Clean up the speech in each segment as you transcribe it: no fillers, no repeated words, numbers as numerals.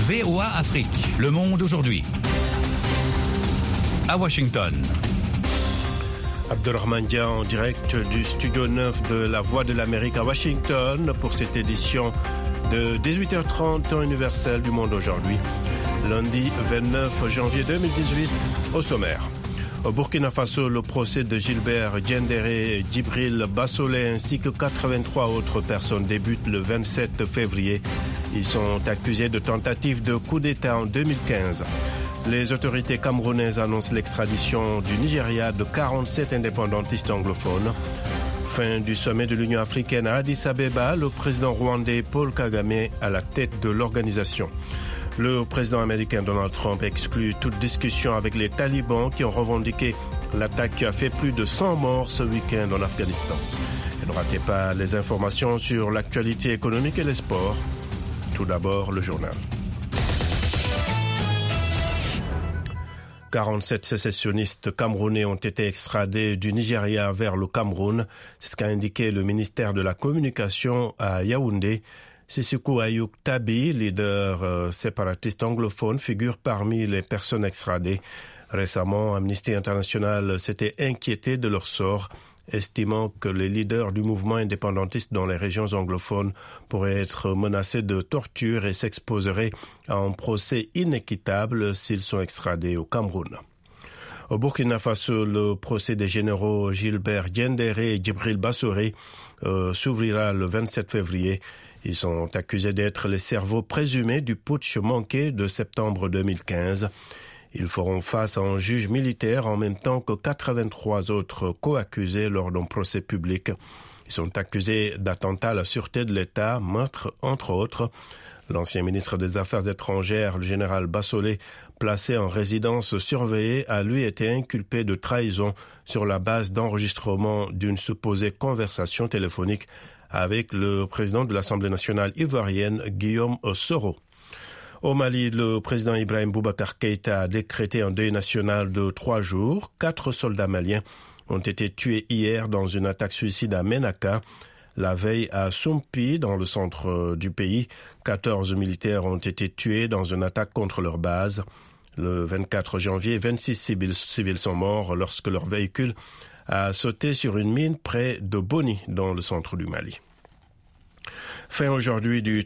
VOA Afrique, le monde aujourd'hui. À Washington. Abdelrahman Dia en direct du studio 9 de La Voix de l'Amérique à Washington pour cette édition de 18h30 temps universel du monde aujourd'hui. Lundi 29 janvier 2018 au sommaire. Au Burkina Faso, le procès de Gilbert Diendéré et Djibril Bassolé ainsi que 83 autres personnes débute le 27 février. Ils sont accusés de tentative de coup d'État en 2015. Les autorités camerounaises annoncent l'extradition du Nigeria de 47 indépendantistes anglophones. Fin du sommet de l'Union africaine à Addis Abeba, le président rwandais Paul Kagame à la tête de l'organisation. Le président américain Donald Trump exclut toute discussion avec les talibans qui ont revendiqué l'attaque qui a fait plus de 100 morts ce week-end en Afghanistan. Et ne ratez pas les informations sur l'actualité économique et les sports. Tout d'abord, le journal. 47 sécessionnistes camerounais ont été extradés du Nigeria vers le Cameroun. C'est ce qu'a indiqué le ministère de la Communication à Yaoundé. Sissoko Ayouk Tabi, leader séparatiste anglophone, figure parmi les personnes extradées. Récemment, Amnesty International s'était inquiété de leur sort, estimant que les leaders du mouvement indépendantiste dans les régions anglophones pourraient être menacés de torture et s'exposeraient à un procès inéquitable s'ils sont extradés au Cameroun. Au Burkina Faso, le procès des généraux Gilbert Diendéré et Djibril Bassolé s'ouvrira le 27 février. Ils sont accusés d'être les cerveaux présumés du putsch manqué de septembre 2015. Ils feront face à un juge militaire en même temps que 83 autres co-accusés lors d'un procès public. Ils sont accusés d'attentat à la sûreté de l'État, meurtre entre autres. L'ancien ministre des Affaires étrangères, le général Bassolé, placé en résidence surveillée, a lui été inculpé de trahison sur la base d'enregistrement d'une supposée conversation téléphonique avec le président de l'Assemblée nationale ivoirienne, Guillaume Soro. Au Mali, le président Ibrahim Boubacar Keïta a décrété un deuil national de 3 jours. 4 soldats maliens ont été tués hier dans une attaque suicide à Ménaka. La veille à Soumpi, dans le centre du pays, 14 militaires ont été tués dans une attaque contre leur base. Le 24 janvier, 26 civils sont morts lorsque leur véhicule a sauté sur une mine près de Boni, dans le centre du Mali. Fin aujourd'hui du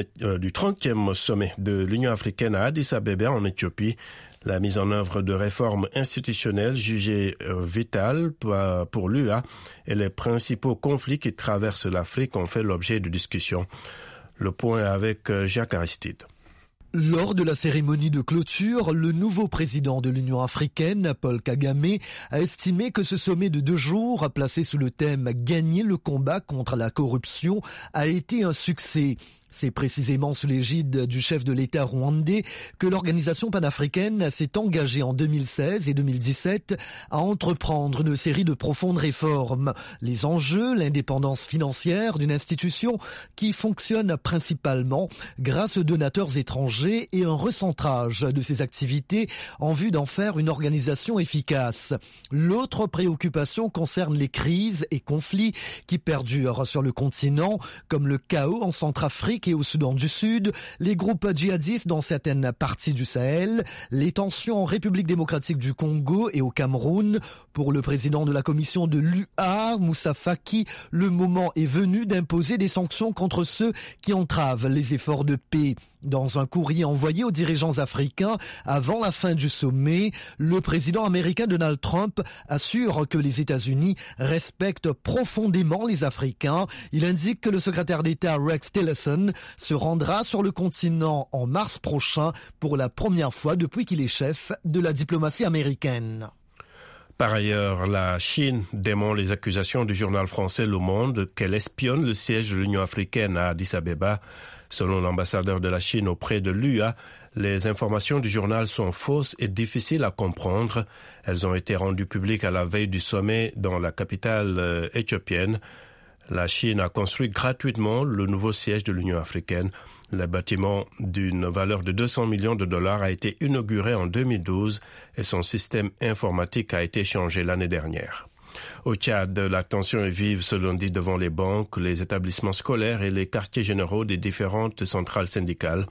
30e sommet de l'Union africaine à Addis Abeba en Éthiopie. La mise en œuvre de réformes institutionnelles jugées vitales pour l'UA et les principaux conflits qui traversent l'Afrique ont fait l'objet de discussions. Le point avec Jacques Aristide. Lors de la cérémonie de clôture, le nouveau président de l'Union africaine, Paul Kagame, a estimé que ce sommet de 2 jours, placé sous le thème « Gagner le combat contre la corruption », a été un succès. C'est précisément sous l'égide du chef de l'État rwandais que l'organisation panafricaine s'est engagée en 2016 et 2017 à entreprendre une série de profondes réformes. Les enjeux, l'indépendance financière d'une institution qui fonctionne principalement grâce aux donateurs étrangers et un recentrage de ses activités en vue d'en faire une organisation efficace. L'autre préoccupation concerne les crises et conflits qui perdurent sur le continent, comme le chaos en Centrafrique et au Soudan du Sud, les groupes djihadistes dans certaines parties du Sahel, les tensions en République démocratique du Congo et au Cameroun. Pour le président de la commission de l'UA, Moussa Faki, le moment est venu d'imposer des sanctions contre ceux qui entravent les efforts de paix. Dans un courrier envoyé aux dirigeants africains avant la fin du sommet, le président américain Donald Trump assure que les États-Unis respectent profondément les Africains. Il indique que le secrétaire d'État Rex Tillerson se rendra sur le continent en mars prochain pour la première fois depuis qu'il est chef de la diplomatie américaine. Par ailleurs, la Chine dément les accusations du journal français Le Monde qu'elle espionne le siège de l'Union africaine à Addis Abeba. Selon l'ambassadeur de la Chine auprès de l'UA, les informations du journal sont fausses et difficiles à comprendre. Elles ont été rendues publiques à la veille du sommet dans la capitale éthiopienne. La Chine a construit gratuitement le nouveau siège de l'Union africaine. Le bâtiment d'une valeur de 200 millions de dollars a été inauguré en 2012 et son système informatique a été changé l'année dernière. Au Tchad, la tension est vive ce lundi devant les banques, les établissements scolaires et les quartiers généraux des différentes centrales syndicales.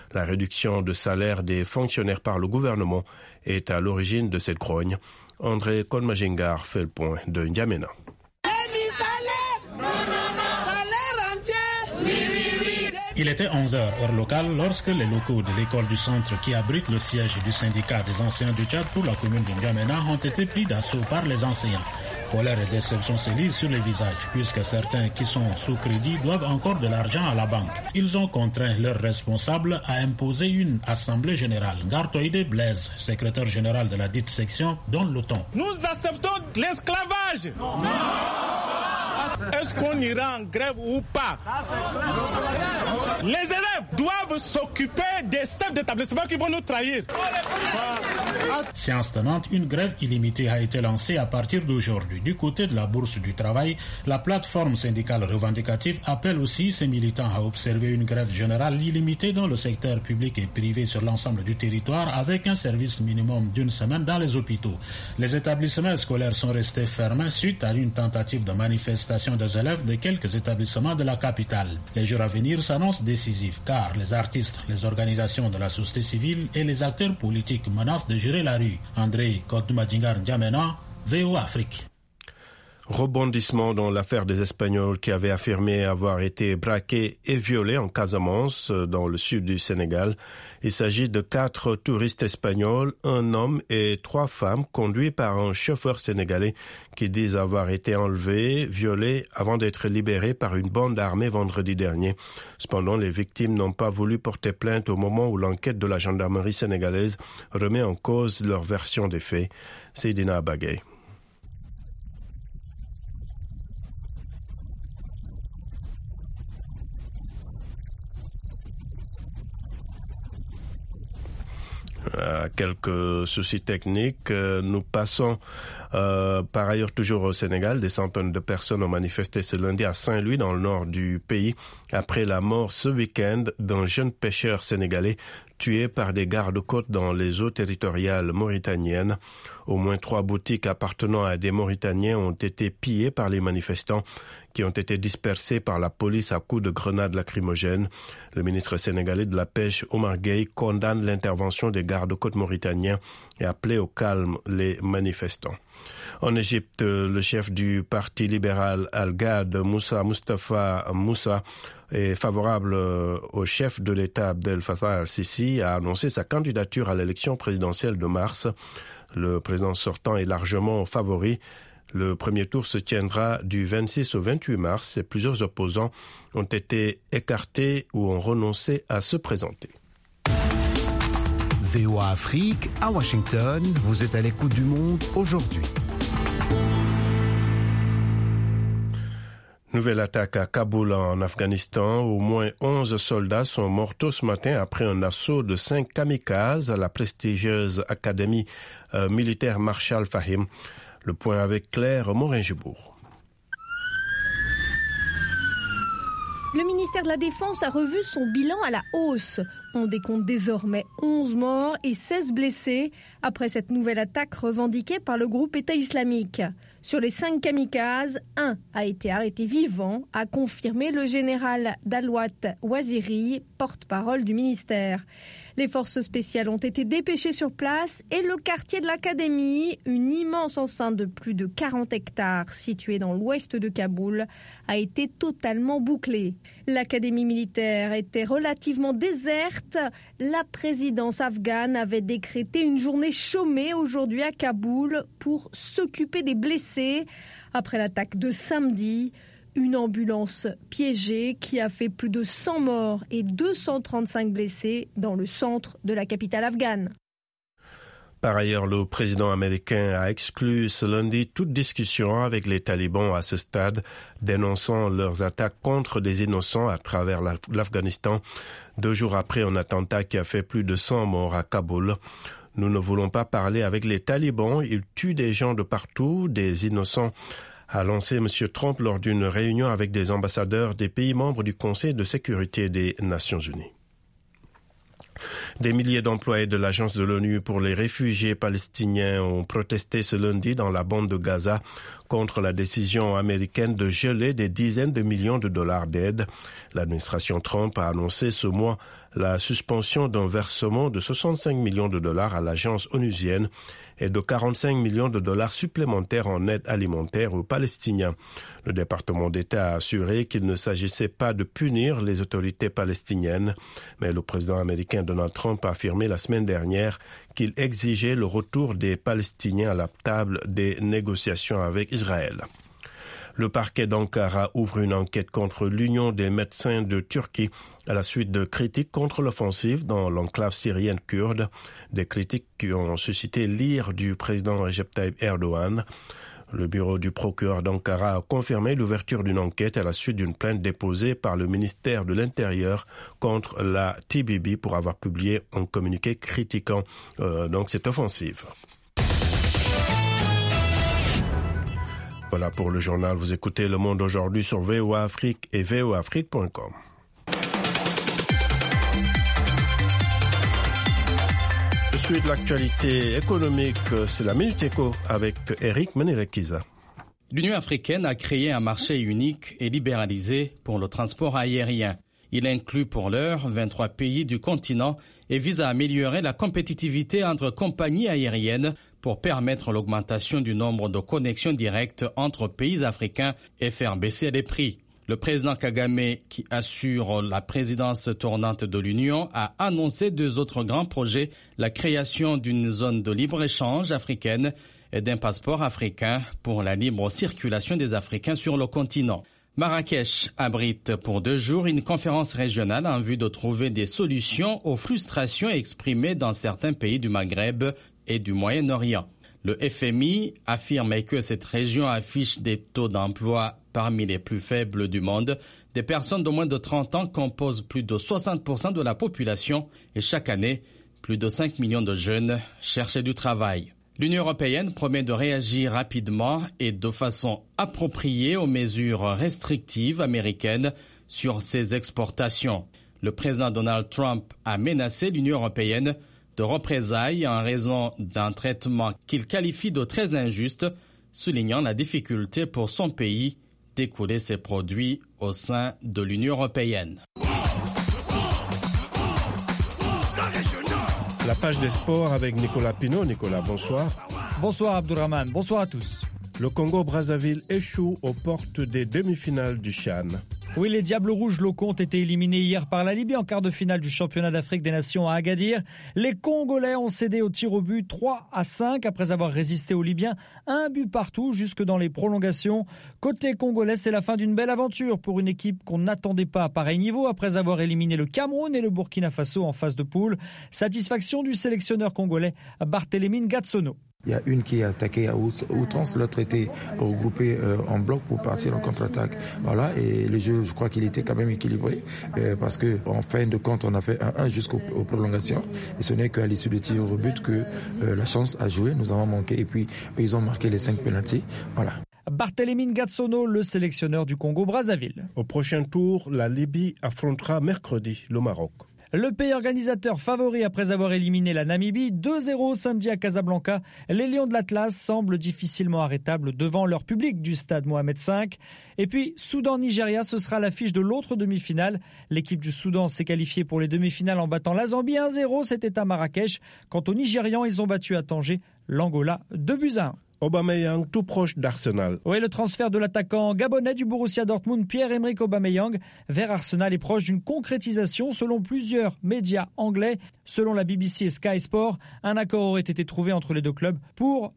La réduction de salaire des fonctionnaires par le gouvernement est à l'origine de cette grogne. André Kolmajengar fait le point de N'Djamena. Il était 11h heure locale lorsque les locaux de l'école du centre qui abrite le siège du syndicat des enseignants du Tchad pour la commune de N'Djamena ont été pris d'assaut par les enseignants. Colère et déception se lisent sur les visages puisque certains qui sont sous crédit doivent encore de l'argent à la banque. Ils ont contraint leurs responsables à imposer une assemblée générale. Gartoïde Blaise, secrétaire général de la dite section, donne le ton. Nous acceptons l'esclavage. Non. Est-ce qu'on ira en grève ou pas? Les élèves doivent s'occuper des chefs d'établissement qui vont nous trahir. Séance tenante, une grève illimitée a été lancée à partir d'aujourd'hui. Du côté de la Bourse du Travail, la plateforme syndicale revendicative appelle aussi ses militants à observer une grève générale illimitée dans le secteur public et privé sur l'ensemble du territoire avec un service minimum d'une semaine dans les hôpitaux. Les établissements scolaires sont restés fermés suite à une tentative de manifestation des élèves de quelques établissements de la capitale. Les jours à venir s'annoncent décisifs car les artistes, les organisations de la société civile et les acteurs politiques menacent de gérer la rue. André Kodoumadingar N'Djamena, VOA Afrique. Rebondissement dans l'affaire des Espagnols qui avaient affirmé avoir été braqués et violés en Casamance, dans le sud du Sénégal. Il s'agit de 4 touristes espagnols, un homme et 3 femmes conduits par un chauffeur sénégalais qui disent avoir été enlevés, violés avant d'être libérés par une bande armée vendredi dernier. Cependant, les victimes n'ont pas voulu porter plainte au moment où l'enquête de la gendarmerie sénégalaise remet en cause leur version des faits. Seydina Abagay. Quelques soucis techniques. Nous passons par ailleurs toujours au Sénégal. Des centaines de personnes ont manifesté ce lundi à Saint-Louis dans le nord du pays après la mort ce week-end d'un jeune pêcheur sénégalais tué par des gardes-côtes dans les eaux territoriales mauritaniennes. Au moins 3 boutiques appartenant à des Mauritaniens ont été pillées par les manifestants qui ont été dispersés par la police à coups de grenades lacrymogènes. Le ministre sénégalais de la Pêche, Omar Gueye, condamne l'intervention des gardes-côtes mauritaniens et appelé au calme les manifestants. En Égypte, le chef du parti libéral Al-Ghad, Mustafa Moussa, est favorable au chef de l'État Abdel Fattah al-Sisi a annoncé sa candidature à l'élection présidentielle de mars. Le président sortant est largement favori. Le premier tour se tiendra du 26 au 28 mars et plusieurs opposants ont été écartés ou ont renoncé à se présenter. VOA Afrique, à Washington, vous êtes à l'écoute du monde aujourd'hui. Nouvelle attaque à Kaboul en Afghanistan. Au moins 11 soldats sont morts tôt ce matin après un assaut de 5 kamikazes à la prestigieuse académie militaire Marshal Fahim. Le point avec Claire Morin-Jubourg. Le ministère de la Défense a revu son bilan à la hausse. On décompte désormais 11 morts et 16 blessés après cette nouvelle attaque revendiquée par le groupe État islamique. Sur les 5 kamikazes, 1 a été arrêté vivant, a confirmé le général Dalwat Waziri, porte-parole du ministère. Les forces spéciales ont été dépêchées sur place et le quartier de l'Académie, une immense enceinte de plus de 40 hectares située dans l'ouest de Kaboul, a été totalement bouclé. L'Académie militaire était relativement déserte. La présidence afghane avait décrété une journée chômée aujourd'hui à Kaboul pour s'occuper des blessés. Après l'attaque de samedi, une ambulance piégée qui a fait plus de 100 morts et 235 blessés dans le centre de la capitale afghane. Par ailleurs, le président américain a exclu ce lundi toute discussion avec les talibans à ce stade, dénonçant leurs attaques contre des innocents à travers l'Afghanistan, 2 jours après un attentat qui a fait plus de 100 morts à Kaboul. Nous ne voulons pas parler avec les talibans, ils tuent des gens de partout, des innocents, a lancé M. Trump lors d'une réunion avec des ambassadeurs des pays membres du Conseil de sécurité des Nations Unies. Des milliers d'employés de l'Agence de l'ONU pour les réfugiés palestiniens ont protesté ce lundi dans la bande de Gaza contre la décision américaine de geler des dizaines de millions de dollars d'aide. L'administration Trump a annoncé ce mois la suspension d'un versement de 65 millions de dollars à l'agence onusienne et de 45 millions de dollars supplémentaires en aide alimentaire aux Palestiniens. Le département d'État a assuré qu'il ne s'agissait pas de punir les autorités palestiniennes, mais le président américain Donald Trump a affirmé la semaine dernière qu'il exigeait le retour des Palestiniens à la table des négociations avec Israël. Le parquet d'Ankara ouvre une enquête contre l'Union des médecins de Turquie à la suite de critiques contre l'offensive dans l'enclave syrienne kurde, des critiques qui ont suscité l'ire du président Recep Tayyip Erdogan. Le bureau du procureur d'Ankara a confirmé l'ouverture d'une enquête à la suite d'une plainte déposée par le ministère de l'Intérieur contre la TBB pour avoir publié un communiqué critiquant cette offensive. Voilà pour le journal. Vous écoutez Le Monde aujourd'hui sur VOA Afrique et voaafrique.com. Je suis de l'actualité économique. C'est la Minute Éco avec Eric Menerekiza. L'Union africaine a créé un marché unique et libéralisé pour le transport aérien. Il inclut pour l'heure 23 pays du continent et vise à améliorer la compétitivité entre compagnies aériennes pour permettre l'augmentation du nombre de connexions directes entre pays africains et faire baisser les prix. Le président Kagame, qui assure la présidence tournante de l'Union, a annoncé 2 autres grands projets, la création d'une zone de libre-échange africaine et d'un passeport africain pour la libre circulation des Africains sur le continent. Marrakech abrite pour 2 jours une conférence régionale en vue de trouver des solutions aux frustrations exprimées dans certains pays du Maghreb et du Moyen-Orient. Le FMI affirme que cette région affiche des taux d'emploi parmi les plus faibles du monde. Des personnes de moins de 30 ans composent plus de 60% de la population et chaque année, plus de 5 millions de jeunes cherchent du travail. L'Union européenne promet de réagir rapidement et de façon appropriée aux mesures restrictives américaines sur ses exportations. Le président Donald Trump a menacé l'Union européenne de représailles en raison d'un traitement qu'il qualifie de très injuste, soulignant la difficulté pour son pays d'écouler ses produits au sein de l'Union européenne. La page des sports avec Nicolas Pinault. Nicolas, bonsoir. Bonsoir Abdourahmane, bonsoir à tous. Le Congo-Brazzaville échoue aux portes des demi-finales du CHAN. Oui, les Diables Rouges locaux ont été éliminés hier par la Libye en quart de finale du championnat d'Afrique des Nations à Agadir. Les Congolais ont cédé au tir au but 3-5 après avoir résisté aux Libyens. 1 but partout jusque dans les prolongations. Côté congolais, c'est la fin d'une belle aventure pour une équipe qu'on n'attendait pas à pareil niveau après avoir éliminé le Cameroun et le Burkina Faso en phase de poule. Satisfaction du sélectionneur congolais Barthélémy Gatsono. Il y a une qui est attaquée à outrance, l'autre était regroupée en bloc pour partir en contre-attaque. Voilà, et le jeu, je crois qu'il était quand même équilibré parce que en fin de compte, on a fait 1-1 jusqu'aux prolongations. Et ce n'est qu'à l'issue des tirs au but que la chance a joué. Nous avons manqué et puis ils ont marqué les 5 pénaltys. Voilà. Barthélémy Gatsono, le sélectionneur du Congo-Brazzaville. Au prochain tour, la Libye affrontera mercredi le Maroc. Le pays organisateur favori après avoir éliminé la Namibie 2-0 samedi à Casablanca. Les Lions de l'Atlas semblent difficilement arrêtables devant leur public du stade Mohamed V. Et puis Soudan-Nigeria, ce sera l'affiche de l'autre demi-finale. L'équipe du Soudan s'est qualifiée pour les demi-finales en battant la Zambie 1-0, c'était à Marrakech. Quant aux Nigérians, ils ont battu à Tanger l'Angola 2-1. Aubameyang tout proche d'Arsenal. Oui, le transfert de l'attaquant gabonais du Borussia Dortmund, Pierre-Emerick Aubameyang, vers Arsenal est proche d'une concrétisation selon plusieurs médias anglais. Selon la BBC et Sky Sport, un accord aurait été trouvé entre les deux clubs pour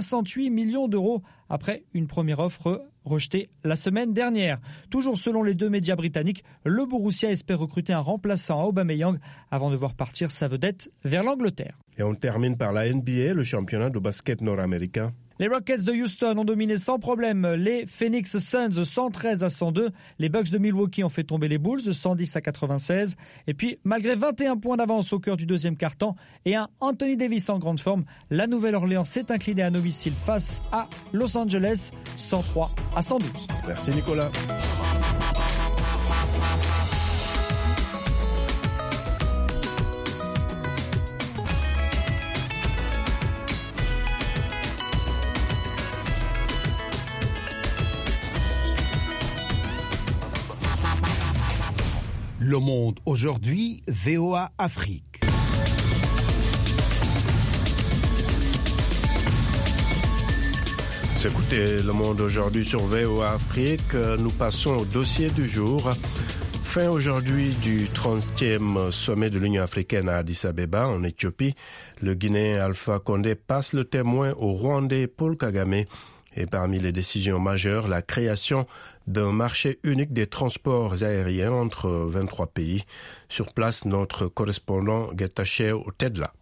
68 millions d'euros après une première offre rejetée la semaine dernière. Toujours selon les 2 médias britanniques, le Borussia espère recruter un remplaçant à Aubameyang avant de voir partir sa vedette vers l'Angleterre. Et on termine par la NBA, le championnat de basket nord-américain. Les Rockets de Houston ont dominé sans problème les Phoenix Suns 113-102. Les Bucks de Milwaukee ont fait tomber les Bulls 110-96. Et puis, malgré 21 points d'avance au cœur du deuxième quart-temps et un Anthony Davis en grande forme, la Nouvelle-Orléans s'est inclinée à domicile face à Los Angeles 103-112. Merci Nicolas. Le Monde aujourd'hui, VOA Afrique. Vous écoutez Le Monde aujourd'hui sur VOA Afrique. Nous passons au dossier du jour. Fin aujourd'hui du 30e sommet de l'Union africaine à Addis Abeba, en Éthiopie. Le Guinéen Alpha Condé passe le témoin au Rwandais Paul Kagame. Et parmi les décisions majeures, la création d'un marché unique des transports aériens entre 23 pays. Sur place, notre correspondant Getachew Tedla.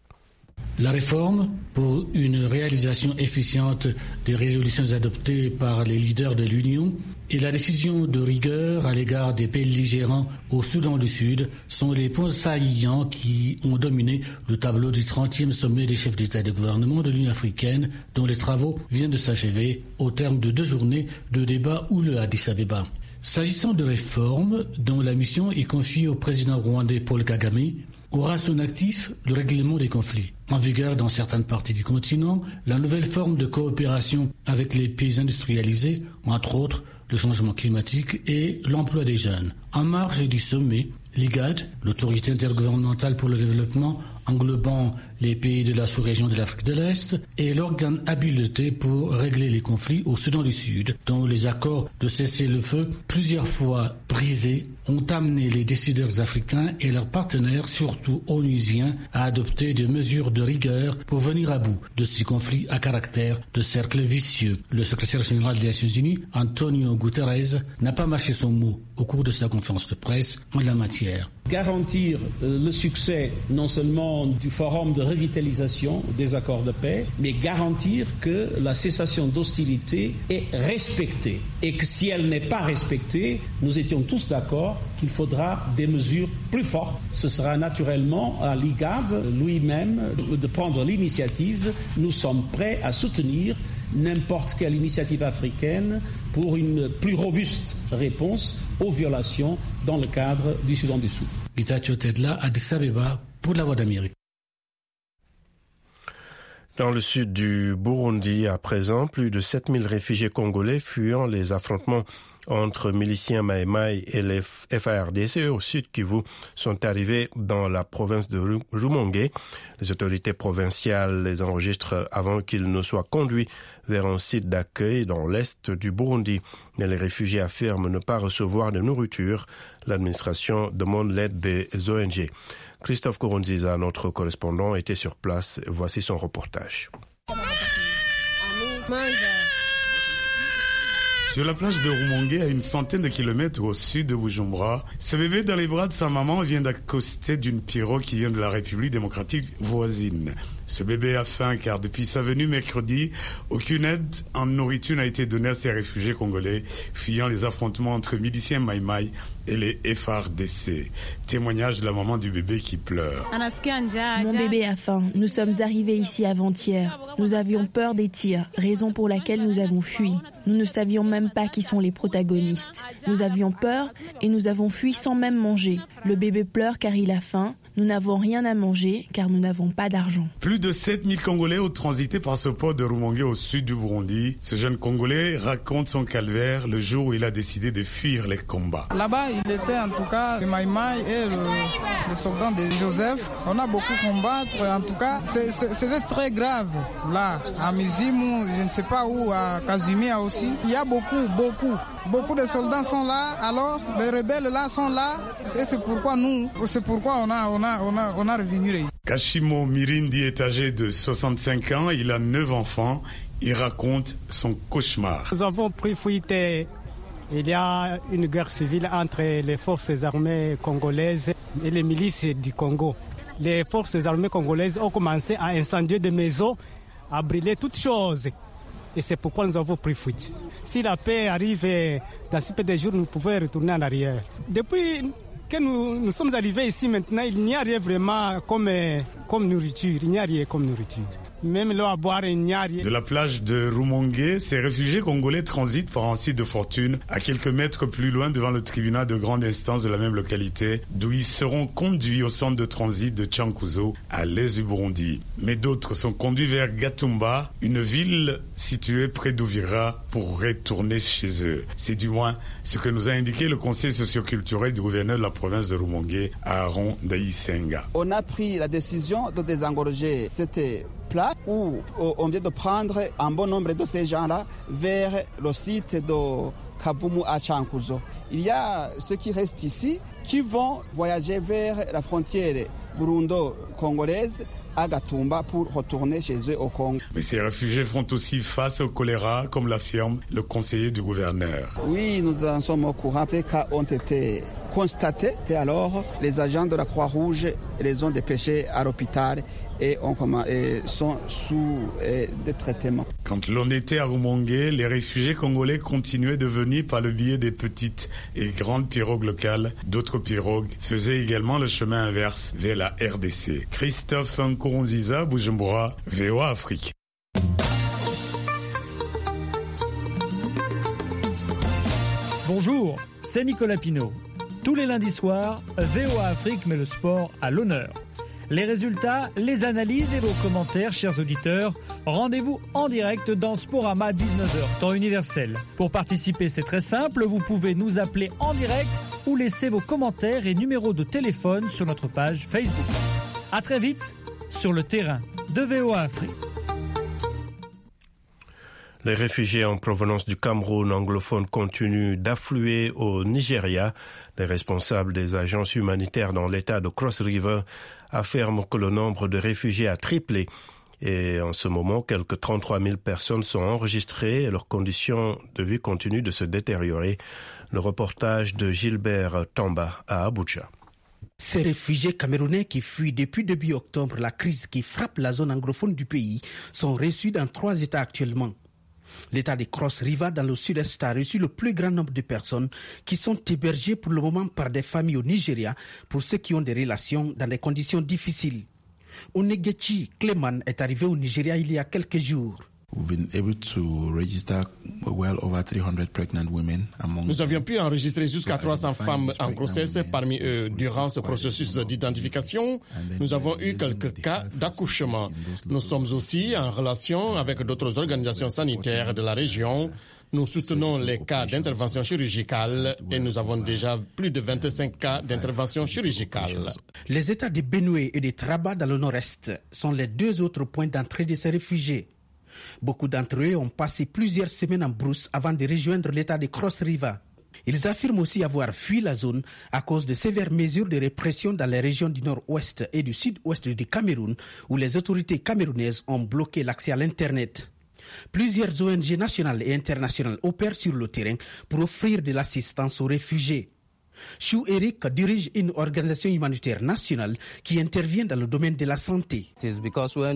La réforme pour une réalisation efficiente des résolutions adoptées par les leaders de l'Union et la décision de rigueur à l'égard des belligérants au Soudan du Sud sont les points saillants qui ont dominé le tableau du 30e sommet des chefs d'État et de gouvernement de l'Union africaine dont les travaux viennent de s'achever au terme de 2 journées de débat houleux à Addis Abeba. S'agissant de réformes dont la mission est confiée au président rwandais Paul Kagame, aura son actif le règlement des conflits. En vigueur dans certaines parties du continent, la nouvelle forme de coopération avec les pays industrialisés, entre autres le changement climatique et l'emploi des jeunes. En marge du sommet, l'IGAD, l'autorité intergouvernementale pour le développement englobant les pays de la sous-région de l'Afrique de l'Est, est l'organe habilité pour régler les conflits au Soudan du Sud, dont les accords de cessez-le-feu, plusieurs fois brisés, ont amené les décideurs africains et leurs partenaires, surtout onusiens, à adopter des mesures de rigueur pour venir à bout de ces conflits à caractère de cercle vicieux. Le secrétaire général des Nations Unies, Antonio Guterres, n'a pas mâché son mot au cours de sa conférence de presse en la matière. Garantir le succès non seulement du forum de revitalisation des accords de paix, mais garantir que la cessation d'hostilité est respectée. Et que si elle n'est pas respectée, nous étions tous d'accord qu'il faudra des mesures plus fortes. Ce sera naturellement à l'IGAD lui-même de prendre l'initiative. Nous sommes prêts à soutenir n'importe quelle initiative africaine pour une plus robuste réponse aux violations dans le cadre du Soudan du Sud. Getachew Tedla, Addis Abeba, pour la Voix d'Amérique. Dans le sud du Burundi, à présent, plus de 7000 réfugiés congolais fuyant les affrontements entre miliciens Maïmaï et les FARDC au sud Kivu sont arrivés dans la province de Rumongue. Les autorités provinciales les enregistrent avant qu'ils ne soient conduits vers un site d'accueil dans l'est du Burundi. Mais les réfugiés affirment ne pas recevoir de nourriture. L'administration demande l'aide des ONG. Christophe Kourunziza, notre correspondant, était sur place. Voici son reportage. Sur la plage de Rumongue, à une centaine de kilomètres au sud de Bujumbura, ce bébé dans les bras de sa maman vient d'accoster d'une pirogue qui vient de la République démocratique voisine. Ce bébé a faim car depuis sa venue mercredi, aucune aide en nourriture n'a été donnée à ces réfugiés congolais fuyant les affrontements entre miliciens Maïmaï et les FARDC. Témoignage de la maman du bébé qui pleure. Mon bébé a faim. Nous sommes arrivés ici avant-hier. Nous avions peur des tirs, raison pour laquelle nous avons fui. Nous ne savions même pas qui sont les protagonistes. Nous avions peur et nous avons fui sans même manger. Le bébé pleure car il a faim. Nous n'avons rien à manger car nous n'avons pas d'argent. Plus de 7000 Congolais ont transité par ce port de Rumongue au sud du Burundi. Ce jeune Congolais raconte son calvaire le jour où il a décidé de fuir les combats. Là-bas, il était en tout cas le Maïmaï et le soldat de Joseph. On a beaucoup combattre. En tout cas, c'était très grave. Là, à Mizimu, je ne sais pas où, à Kazumia aussi. Il y a beaucoup de soldats sont là. Alors, les rebelles là sont là. Et c'est pourquoi on a revenu ici. Kashimo Mirindi est âgé de 65 ans. Il a 9 enfants. Il raconte son cauchemar. Nous avons pris fuite. Il y a une guerre civile entre les forces armées congolaises et les milices du Congo. Les forces armées congolaises ont commencé à incendier des maisons, à brûler toutes choses. Et c'est pourquoi nous avons pris fuite. Si la paix arrive dans si peu de jours, nous pouvons retourner en arrière. Depuis que nous sommes arrivés ici maintenant, il n'y a rien vraiment comme nourriture. Il n'y a rien comme nourriture. même l'eau à boire, il n'y a rien. De la plage de Rumongue, ces réfugiés congolais transitent par un site de fortune à quelques mètres plus loin devant le tribunal de grande instance de la même localité, d'où ils seront conduits au centre de transit de Chankuzo, à l'est du Burundi. Mais d'autres sont conduits vers Gatumba, une ville située près d'Uvira, pour retourner chez eux. C'est du moins ce que nous a indiqué le conseil socioculturel du gouverneur de la province de Rumongue, Aaron Daïsenga. On a pris la décision de désengorger cette place où on vient de prendre un bon nombre de ces gens-là vers le site de Kavumu à Chankuzo. Il y a ceux qui restent ici qui vont voyager vers la frontière burundo-congolaise à Gatumba pour retourner chez eux au Congo. Mais ces réfugiés font aussi face au choléra, comme l'affirme le conseiller du gouverneur. Oui, nous en sommes au courant. Ces cas ont été constatés et alors les agents de la Croix-Rouge les ont dépêchés à l'hôpital et sont sous des traitements. Quand l'on était à Rumongue, les réfugiés congolais continuaient de venir par le biais des petites et grandes pirogues locales. D'autres pirogues faisaient également le chemin inverse vers la RDC. Christophe Nkurunziza, Bujumbura, VOA Afrique. Bonjour, c'est Nicolas Pinault. Tous les lundis soirs, VOA Afrique met le sport à l'honneur. Les résultats, les analyses et vos commentaires, chers auditeurs, rendez-vous en direct dans Sporama 19h, temps universel. Pour participer, c'est très simple, vous pouvez nous appeler en direct ou laisser vos commentaires et numéros de téléphone sur notre page Facebook. À très vite sur le terrain de VOA Afrique. Les réfugiés en provenance du Cameroun anglophone continuent d'affluer au Nigeria. Les responsables des agences humanitaires dans l'état de Cross River affirment que le nombre de réfugiés a triplé. Et en ce moment, quelques 33 000 personnes sont enregistrées et leurs conditions de vie continuent de se détériorer. Le reportage de Gilbert Tamba à Abuja. Ces réfugiés camerounais qui fuient depuis début octobre la crise qui frappe la zone anglophone du pays sont reçus dans 3 États actuellement. L'État de Cross River dans le sud-est a reçu le plus grand nombre de personnes qui sont hébergées pour le moment par des familles au Nigeria pour ceux qui ont des relations dans des conditions difficiles. Onegechi Cleman est arrivé au Nigeria il y a quelques jours. Nous avions pu enregistrer jusqu'à 300 femmes en grossesse parmi eux. Durant ce processus d'identification, nous avons eu quelques cas d'accouchement. Nous sommes aussi en relation avec d'autres organisations sanitaires de la région. Nous soutenons les cas d'intervention chirurgicale et nous avons déjà plus de 25 cas d'intervention chirurgicale. Les États de Benue et de Taraba dans le nord-est sont les 2 autres points d'entrée de ces réfugiés. Beaucoup d'entre eux ont passé plusieurs semaines en brousse avant de rejoindre l'État de Cross River. Ils affirment aussi avoir fui la zone à cause de sévères mesures de répression dans les régions du nord-ouest et du sud-ouest du Cameroun, où les autorités camerounaises ont bloqué l'accès à l'Internet. Plusieurs ONG nationales et internationales opèrent sur le terrain pour offrir de l'assistance aux réfugiés. Chou Eric dirige une organisation humanitaire nationale qui intervient dans le domaine de la santé. C'est depuis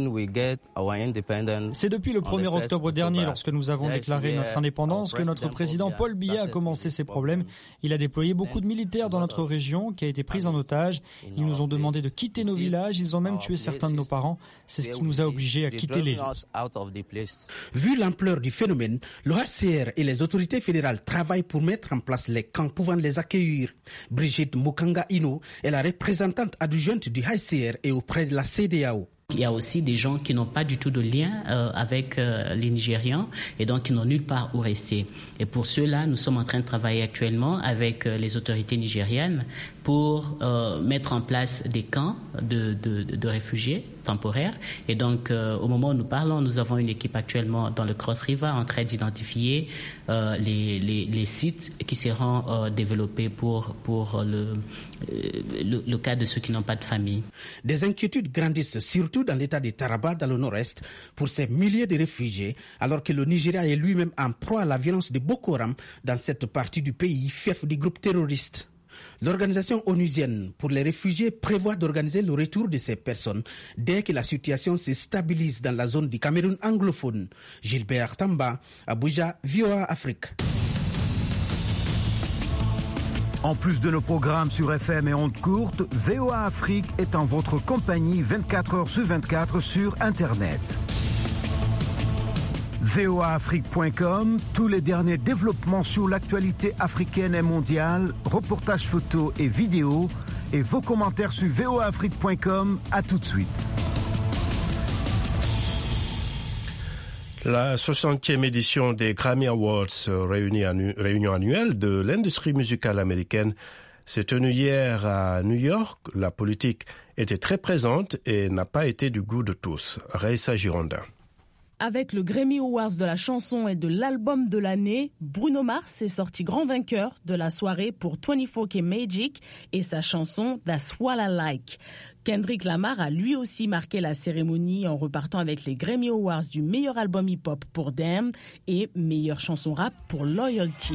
le 1er octobre dernier, lorsque nous avons déclaré notre indépendance, que notre président Paul Biya a commencé ces problèmes. Il a déployé beaucoup de militaires dans notre région qui a été prise en otage. Ils nous ont demandé de quitter nos villages, ils ont même tué certains de nos parents. C'est ce qui nous a obligés à quitter les villes. Vu l'ampleur du phénomène, le HCR et les autorités fédérales travaillent pour mettre en place les camps pouvant les accueillir. Brigitte Mukanga Ino est la représentante adjointe du HCR et auprès de la CEDEAO. Il y a aussi des gens qui n'ont pas du tout de lien avec les Nigérians et donc qui n'ont nulle part où rester. Et pour cela, nous sommes en train de travailler actuellement avec les autorités nigériennes pour mettre en place des camps de réfugiés temporaires. Et donc, au moment où nous parlons, nous avons une équipe actuellement dans le Cross River en train d'identifier les sites qui seront développés pour le cas de ceux qui n'ont pas de famille. Des inquiétudes grandissent surtout dans l'état de Taraba, dans le nord-est, pour ces milliers de réfugiés, alors que le Nigeria est lui-même en proie à la violence de Boko Haram dans cette partie du pays, fief du groupe terroriste. L'organisation onusienne pour les réfugiés prévoit d'organiser le retour de ces personnes dès que la situation se stabilise dans la zone du Cameroun anglophone. Gilbert Tamba, Abuja, VOA Afrique. En plus de nos programmes sur FM et ondes courtes, VOA Afrique est en votre compagnie 24 heures sur 24 sur Internet. voaafrique.com, tous les derniers développements sur l'actualité africaine et mondiale, reportages photos et vidéos, et vos commentaires sur voaafrique.com. À tout de suite. La 60e édition des Grammy Awards, réunion annuelle de l'industrie musicale américaine, s'est tenue hier à New York. La politique était très présente et n'a pas été du goût de tous. Raissa Gironda. Avec le Grammy Awards de la chanson et de l'album de l'année, Bruno Mars est sorti grand vainqueur de la soirée pour 24K Magic et sa chanson That's What I Like. Kendrick Lamar a lui aussi marqué la cérémonie en repartant avec les Grammy Awards du meilleur album hip-hop pour Damn et meilleure chanson rap pour Loyalty.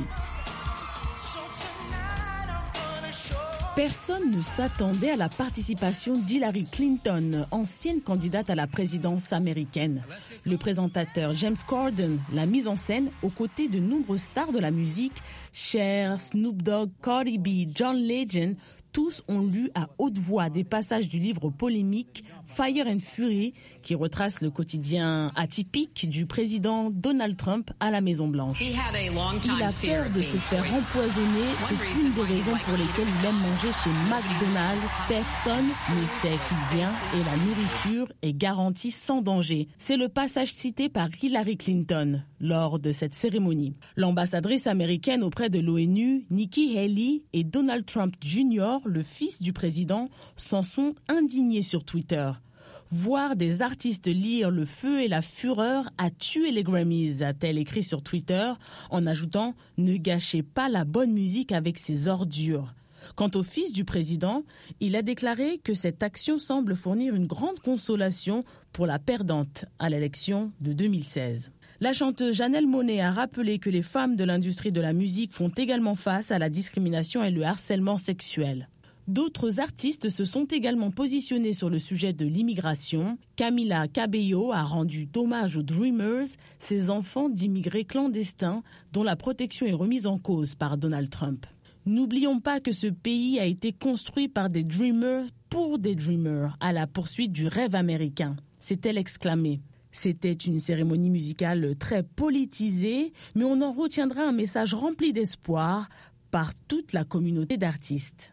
Personne ne s'attendait à la participation d'Hillary Clinton, ancienne candidate à la présidence américaine. Le présentateur James Corden l'a mise en scène aux côtés de nombreuses stars de la musique, Cher, Snoop Dogg, Cardi B, John Legend. Tous ont lu à haute voix des passages du livre polémique Fire and Fury qui retrace le quotidien atypique du président Donald Trump à la Maison-Blanche. Il a peur de se faire empoisonner, c'est une des raisons pour lesquelles il aime manger chez McDonald's. Personne ne sait qu'il vient et la nourriture est garantie sans danger. C'est le passage cité par Hillary Clinton lors de cette cérémonie. L'ambassadrice américaine auprès de l'ONU, Nikki Haley, et Donald Trump Jr., le fils du président, s'en sont indignés sur Twitter. Voir des artistes lire Le feu et la fureur a tué les Grammys, a-t-elle écrit sur Twitter, en ajoutant « Ne gâchez pas la bonne musique avec ces ordures ». Quant au fils du président, il a déclaré que cette action semble fournir une grande consolation pour la perdante à l'élection de 2016. La chanteuse Janelle Monáe a rappelé que les femmes de l'industrie de la musique font également face à la discrimination et le harcèlement sexuel. D'autres artistes se sont également positionnés sur le sujet de l'immigration. Camila Cabello a rendu hommage aux Dreamers, ces enfants d'immigrés clandestins dont la protection est remise en cause par Donald Trump. N'oublions pas que ce pays a été construit par des Dreamers pour des Dreamers à la poursuite du rêve américain, s'est-elle exclamée. C'était une cérémonie musicale très politisée, mais on en retiendra un message rempli d'espoir par toute la communauté d'artistes.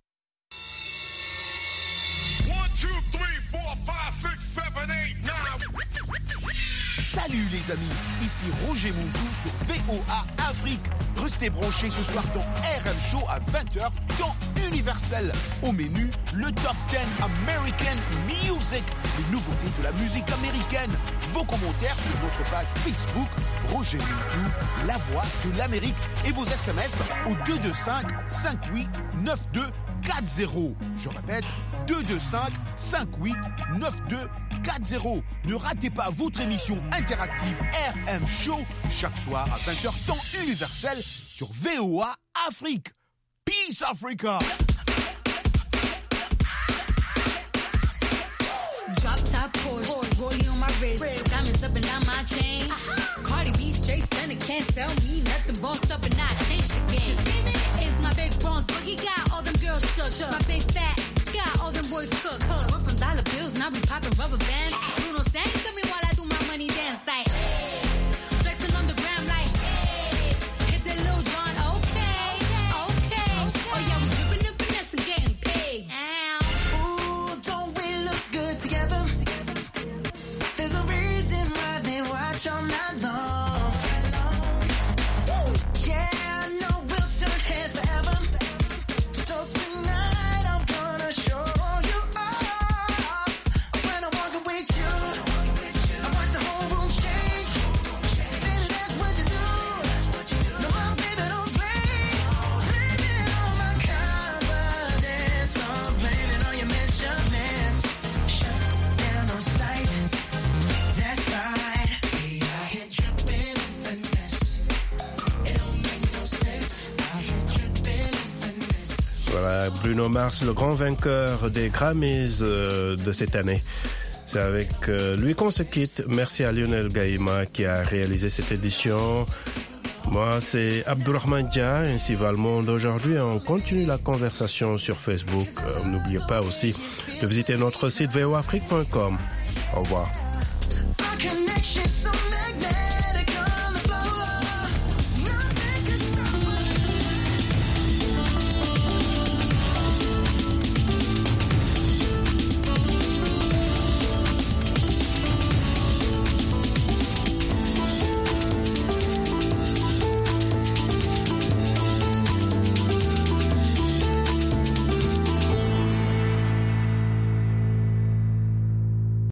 1, 2, 3, 4, 5, 6, 7, 8, 9. Salut les amis, ici Roger Moundou sur VOA Afrique. Restez branchés ce soir dans RM Show à 20h, temps universel. Au menu, le Top 10 American Music, les nouveautés de la musique américaine. Vos commentaires sur notre page Facebook, Roger Moundou, la voix de l'Amérique. Et vos SMS au 225 58 92 40. Je répète, 225 58 92 40. Ne ratez pas votre émission interactive RM Show chaque soir à 20h temps universel sur VOA Afrique. Peace Africa. Drop top Porsche, rollie on my wrist, diamonds up and down my chain. Cardi B straight stunning, can't tell me nothing. Bossed up and I changed the game. It's my big bronze boogie, got all them girls shook. My big fat, got all them boys cooked. We're from dollar bills, now we popping rubber bands. Bruno Sang to me while I do my money dance like flexing on the gram like hit the Lil Jon, okay. Oh yeah, we dripping and finesse and getting paid. Ooh, don't we look good together? There's a reason why they watch all night long. Yeah, I know we'll turn heads forever. So tonight I'm gonna show you off. When I walk with you, I watch the whole room change. Baby, that's what you do. No, my baby, don't play. Blame it on my confidence. I'm blaming on your measurements. Shut down on sight. That's right. Yeah, I hit tripping with finesse. It don't make no sense. I hit tripping with finesse. Voilà, Bruno Mars, le grand vainqueur des Grammys de cette année. C'est avec lui qu'on se quitte. Merci à Lionel Gaïma qui a réalisé cette édition. Moi, c'est Abdourahmane Dia, ainsi va le monde aujourd'hui. On continue la conversation sur Facebook. N'oubliez pas aussi de visiter notre site voafrique.com. Au revoir. Our connection so magnetic.